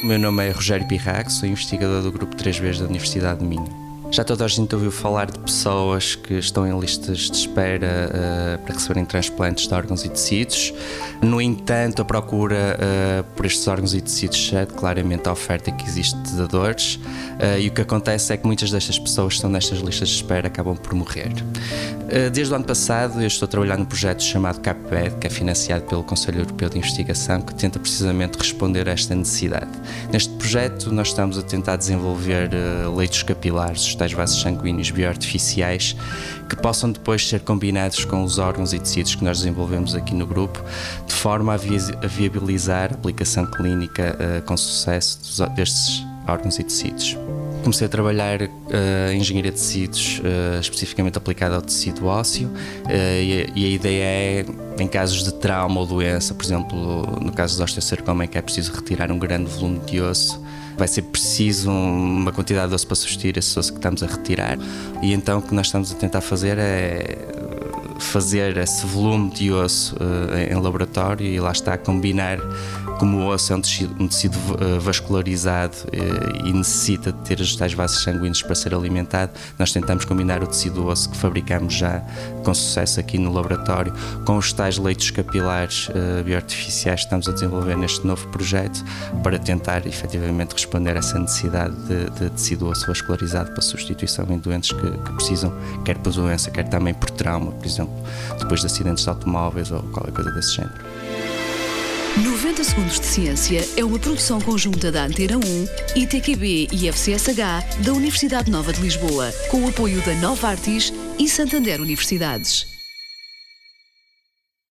O meu nome é Rogério Pirrac, sou investigador do Grupo 3B da Universidade de Minho. Já toda a gente ouviu falar de pessoas que estão em listas de espera para receberem transplantes de órgãos e tecidos. No entanto, a procura por estes órgãos e tecidos cede claramente a oferta que existe de dadores, e o que acontece é que muitas destas pessoas que estão nestas listas de espera acabam por morrer. Desde o ano passado eu estou a trabalhar num projeto chamado CAPED, que é financiado pelo Conselho Europeu de Investigação, que tenta precisamente responder a esta necessidade. Neste projeto nós estamos a tentar desenvolver leitos capilares, os tais vasos sanguíneos bioartificiais, que possam depois ser combinados com os órgãos e tecidos que nós desenvolvemos aqui no grupo, de forma a viabilizar a aplicação clínica com sucesso destes órgãos e tecidos. Comecei a trabalhar em engenharia de tecidos, especificamente aplicada ao tecido ósseo, e a ideia é, em casos de trauma ou doença, por exemplo, no caso de osteosarcoma, em que é preciso retirar um grande volume de osso, vai ser preciso uma quantidade de osso para substituir esse osso que estamos a retirar, e então o que nós estamos a tentar fazer é fazer esse volume de osso em laboratório, e lá está a combinar. Como o osso é um tecido vascularizado e necessita de ter os tais vasos sanguíneos para ser alimentado, nós tentamos combinar o tecido osso que fabricamos já com sucesso aqui no laboratório com os tais leitos capilares bioartificiais que estamos a desenvolver neste novo projeto, para tentar efetivamente responder a essa necessidade de tecido osso vascularizado para substituição em doentes que precisam, quer por doença, quer também por trauma, por exemplo, depois de acidentes de automóveis ou qualquer coisa desse género. 90 Segundos de Ciência é uma produção conjunta da Antena 1, ITQB e FCSH da Universidade Nova de Lisboa, com o apoio da Novartis e Santander Universidades.